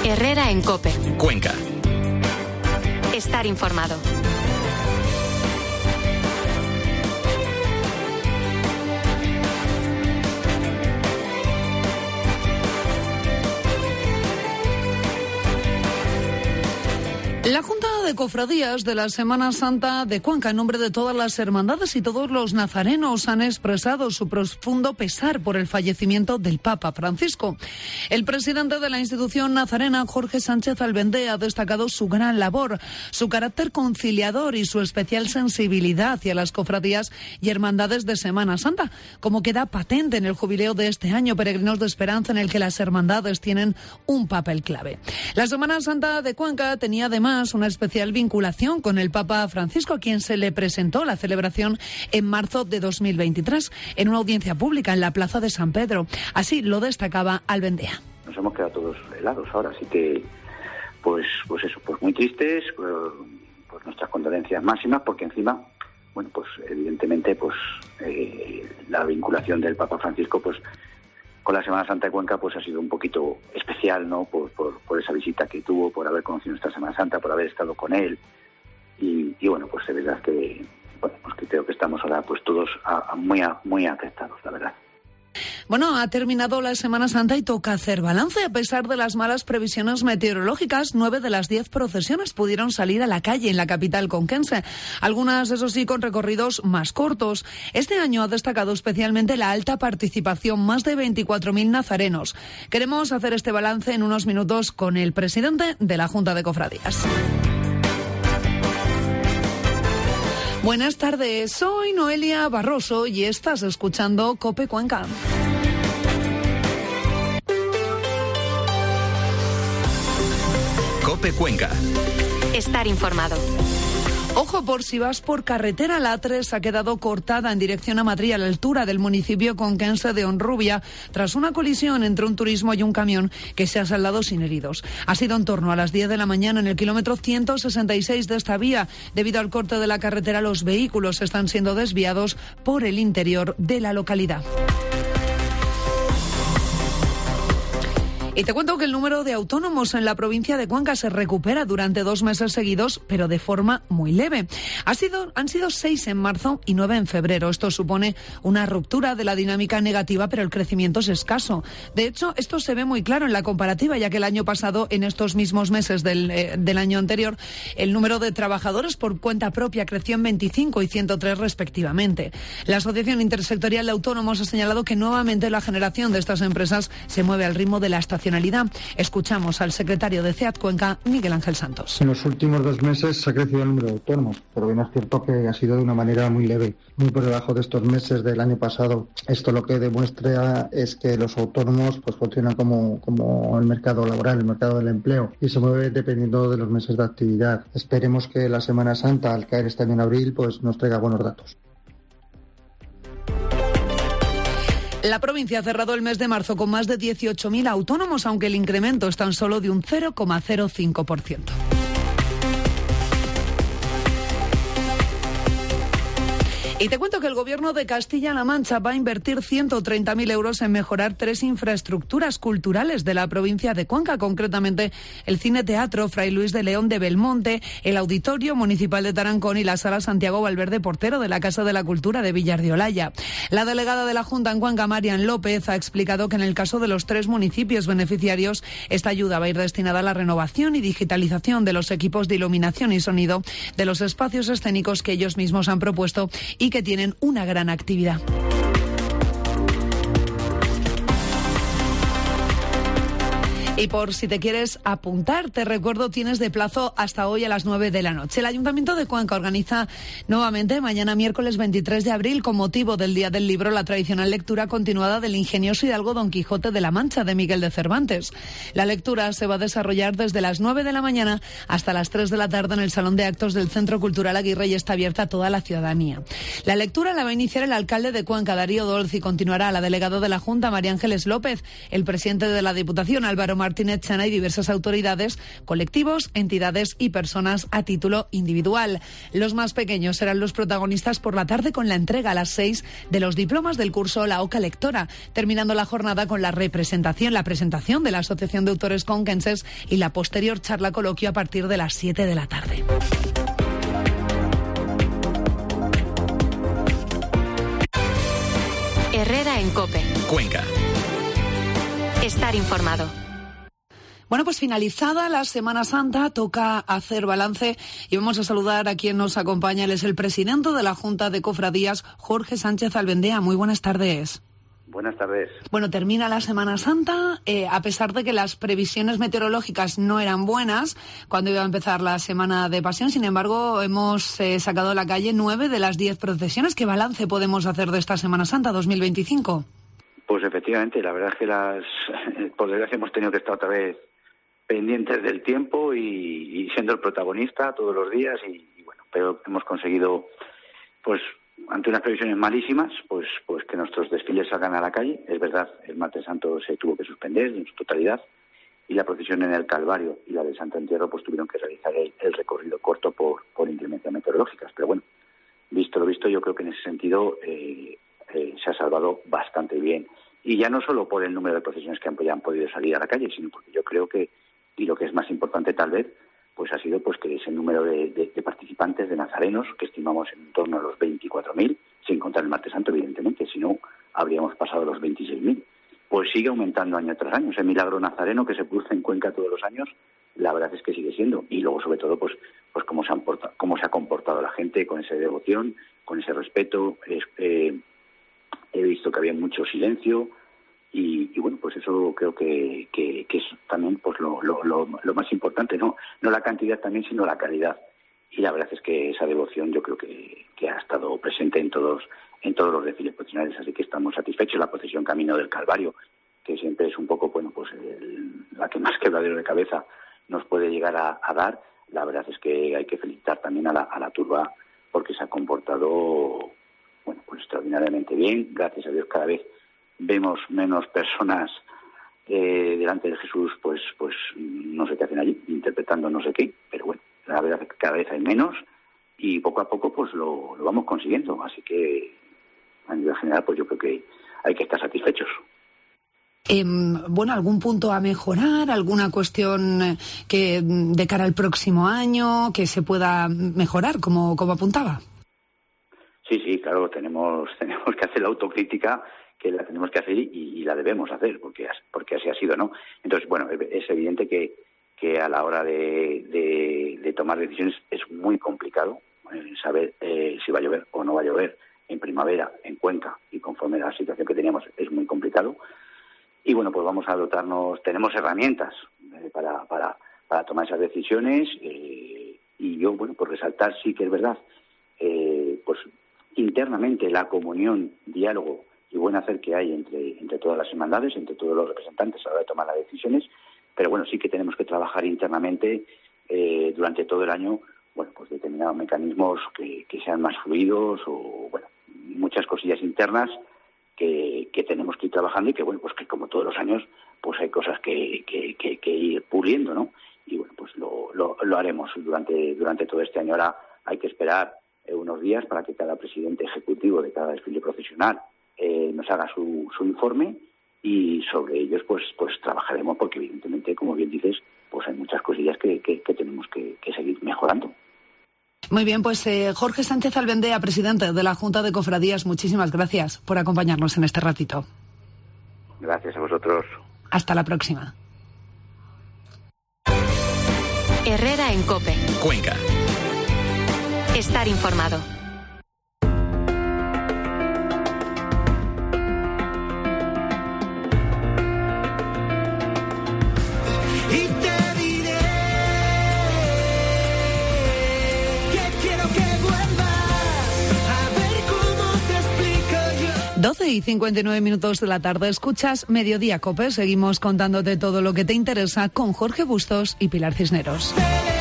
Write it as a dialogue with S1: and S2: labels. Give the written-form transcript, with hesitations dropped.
S1: Herrera en COPE.
S2: Cuenca.
S1: Estar informado.
S3: La Junta de Cofradías de la Semana Santa de Cuenca, en nombre de todas las hermandades y todos los nazarenos, han expresado su profundo pesar por el fallecimiento del Papa Francisco. El presidente de la institución nazarena, Jorge Sánchez Albendea, ha destacado su gran labor, su carácter conciliador y su especial sensibilidad hacia las cofradías y hermandades de Semana Santa, como queda patente en el jubileo de este año, Peregrinos de Esperanza, en el que las hermandades tienen un papel clave. La Semana Santa de Cuenca tenía además una especial vinculación con el Papa Francisco, a quien se le presentó la celebración en marzo de 2023 en una audiencia pública en la Plaza de San Pedro. Así lo destacaba Albendea.
S4: Nos hemos quedado todos helados ahora, así que pues muy tristes, pues nuestras condolencias máximas, porque encima, bueno, pues evidentemente la vinculación del Papa Francisco pues con la Semana Santa de Cuenca pues ha sido un poquito especial, ¿no? Por esa visita que tuvo, por haber conocido nuestra Semana Santa, por haber estado con él y bueno, pues de verdad que creo que estamos ahora pues todos muy afectados, la verdad.
S3: Bueno, ha terminado la Semana Santa y toca hacer balance. A pesar de las malas previsiones meteorológicas, 9 de las 10 procesiones pudieron salir a la calle en la capital conquense. Algunas, eso sí, con recorridos más cortos. Este año ha destacado especialmente la alta participación, más de 24.000 nazarenos. Queremos hacer este balance en unos minutos con el presidente de la Junta de Cofradías. Buenas tardes, soy Noelia Barroso y estás escuchando COPE Cuenca.
S2: COPE Cuenca.
S1: Estar informado.
S3: Ojo, por si vas por carretera, la A3 ha quedado cortada en dirección a Madrid, a la altura del municipio conquense de Honrubia, tras una colisión entre un turismo y un camión que se ha saldado sin heridos. Ha sido en torno a las 10 de la mañana en el kilómetro 166 de esta vía. Debido al corte de la carretera, los vehículos están siendo desviados por el interior de la localidad. Y te cuento que el número de autónomos en la provincia de Cuenca se recupera durante 2 meses seguidos, pero de forma muy leve. Han sido 6 en marzo y 9 en febrero. Esto supone una ruptura de la dinámica negativa, pero el crecimiento es escaso. De hecho, esto se ve muy claro en la comparativa, ya que el año pasado, en estos mismos meses del año anterior, el número de trabajadores por cuenta propia creció en 25 y 103 respectivamente. La Asociación Intersectorial de Autónomos ha señalado que nuevamente la generación de estas empresas se mueve al ritmo de la estacionalidad. Escuchamos al secretario de CEAT Cuenca, Miguel Ángel Santos.
S5: En los últimos 2 meses se ha crecido el número de autónomos, pero bien es cierto que ha sido de una manera muy leve, muy por debajo de estos meses del año pasado. Esto lo que demuestra es que los autónomos pues funcionan como el mercado laboral, el mercado del empleo, y se mueve dependiendo de los meses de actividad. Esperemos que la Semana Santa, al caer este año en abril, pues nos traiga buenos datos.
S3: La provincia ha cerrado el mes de marzo con más de 18.000 autónomos, aunque el incremento es tan solo de un 0,05%. Y te cuento que el Gobierno de Castilla-La Mancha va a invertir 130.000 euros en mejorar 3 infraestructuras culturales de la provincia de Cuenca, concretamente el Cine Teatro Fray Luis de León de Belmonte, el Auditorio Municipal de Tarancón y la Sala Santiago Valverde Portero de la Casa de la Cultura de Villar de Olaya. La delegada de la Junta en Cuenca, Marian López, ha explicado que en el caso de los 3 municipios beneficiarios, esta ayuda va a ir destinada a la renovación y digitalización de los equipos de iluminación y sonido de los espacios escénicos que ellos mismos han propuesto y que tienen una gran actividad. Y por si te quieres apuntar, te recuerdo, tienes de plazo hasta hoy a las 9 de la noche. El Ayuntamiento de Cuenca organiza nuevamente mañana miércoles 23 de abril, con motivo del Día del Libro, la tradicional lectura continuada del ingenioso hidalgo Don Quijote de la Mancha de Miguel de Cervantes. La lectura se va a desarrollar desde las 9 de la mañana hasta las 3 de la tarde en el Salón de Actos del Centro Cultural Aguirre y está abierta a toda la ciudadanía. La lectura la va a iniciar el alcalde de Cuenca, Darío Dolz, y continuará la delegada de la Junta, María Ángeles López, el presidente de la Diputación, Álvaro Martínez, Martínez Chana y diversas autoridades, colectivos, entidades y personas a título individual. Los más pequeños serán los protagonistas por la tarde con la entrega a las 6 de los diplomas del curso La Oca Lectora, terminando la jornada con la presentación de la Asociación de Autores Conquenses y la posterior charla coloquio a partir de las 7 de la tarde.
S1: Herrera en COPE.
S2: Cuenca.
S1: Estar informado.
S3: Bueno, pues finalizada la Semana Santa, toca hacer balance y vamos a saludar a quien nos acompaña. Él es el presidente de la Junta de Cofradías, Jorge Sánchez Albendea. Muy buenas tardes.
S4: Buenas tardes.
S3: Bueno, termina la Semana Santa, a pesar de que las previsiones meteorológicas no eran buenas cuando iba a empezar la Semana de Pasión. Sin embargo, hemos sacado a la calle 9 de las 10 procesiones. ¿Qué balance podemos hacer de esta Semana Santa 2025?
S4: Pues efectivamente, la verdad es que por desgracia hemos tenido que estar otra vez pendientes del tiempo y siendo el protagonista todos los días y bueno, pero hemos conseguido, pues ante unas previsiones malísimas, pues que nuestros desfiles salgan a la calle. Es verdad, el Martes Santo se tuvo que suspender en su totalidad y la procesión en el Calvario y la del Santo Entierro pues tuvieron que realizar el recorrido corto por inclemencias meteorológicas. Pero bueno, visto lo visto, yo creo que en ese sentido se ha salvado bastante bien. Y ya no solo por el número de procesiones que han podido salir a la calle, sino porque yo creo que, y lo que es más importante tal vez, pues ha sido pues que ese número de participantes, de nazarenos, que estimamos en torno a los 24.000, sin contar el Martes Santo, evidentemente, si no habríamos pasado los 26.000, pues sigue aumentando año tras año. Ese milagro nazareno que se produce en Cuenca todos los años, la verdad es que sigue siendo. Y luego, sobre todo, pues cómo se ha comportado la gente con esa devoción, con ese respeto. He visto que había mucho silencio y bueno, pues eso creo que es también pues lo más importante, no la cantidad también, sino la calidad. Y la verdad es que esa devoción yo creo que ha estado presente en todos los desfiles procesionales, así que estamos satisfechos. La procesión Camino del Calvario, que siempre es un poco, bueno, pues la que más quebradero de cabeza nos puede llegar a dar, la verdad es que hay que felicitar también a la turba porque se ha comportado, bueno, pues extraordinariamente bien. Gracias a Dios cada vez vemos menos personas delante de Jesús, pues no sé qué hacen allí, interpretando no sé qué, pero bueno, la verdad es que cada vez hay menos y poco a poco pues lo vamos consiguiendo, así que a nivel general pues yo creo que hay que estar satisfechos.
S3: Bueno, ¿algún punto a mejorar? ¿Alguna cuestión que de cara al próximo año que se pueda mejorar, como apuntaba?
S4: Sí, claro, tenemos que hacer la autocrítica, que la tenemos que hacer y la debemos hacer, porque así ha sido, ¿no? Entonces, bueno, es evidente que a la hora de tomar decisiones es muy complicado saber si va a llover o no va a llover en primavera, en Cuenca, y conforme a la situación que teníamos es muy complicado. Y bueno, pues vamos a dotarnos, tenemos herramientas para tomar esas decisiones y yo, bueno, pues resaltar sí que es verdad, pues internamente la comunión, diálogo y buen hacer que hay entre todas las hermandades, entre todos los representantes a la hora de tomar las decisiones, pero bueno, sí que tenemos que trabajar internamente durante todo el año, bueno, pues determinados mecanismos que sean más fluidos o, bueno, muchas cosillas internas que tenemos que ir trabajando y que, bueno, pues que como todos los años, pues hay cosas que ir puliendo, ¿no? Y bueno, pues lo haremos durante todo este año. Ahora hay que esperar unos días para que cada presidente ejecutivo de cada desfile procesional nos haga su informe y sobre ellos pues trabajaremos porque evidentemente, como bien dices, pues hay muchas cosillas que tenemos que seguir mejorando.
S3: Muy bien, pues Jorge Sánchez Albendea, presidente de la Junta de Cofradías, muchísimas gracias por acompañarnos en este ratito.
S4: Gracias a vosotros.
S3: Hasta la próxima.
S1: Herrera en COPE.
S2: Cuenca.
S1: Estar informado.
S6: Y te diré que quiero que vuelvas a ver cómo te explico yo.
S3: 12:59 de la tarde, escuchas Mediodía COPE. Seguimos contándote todo lo que te interesa con Jorge Bustos y Pilar Cisneros.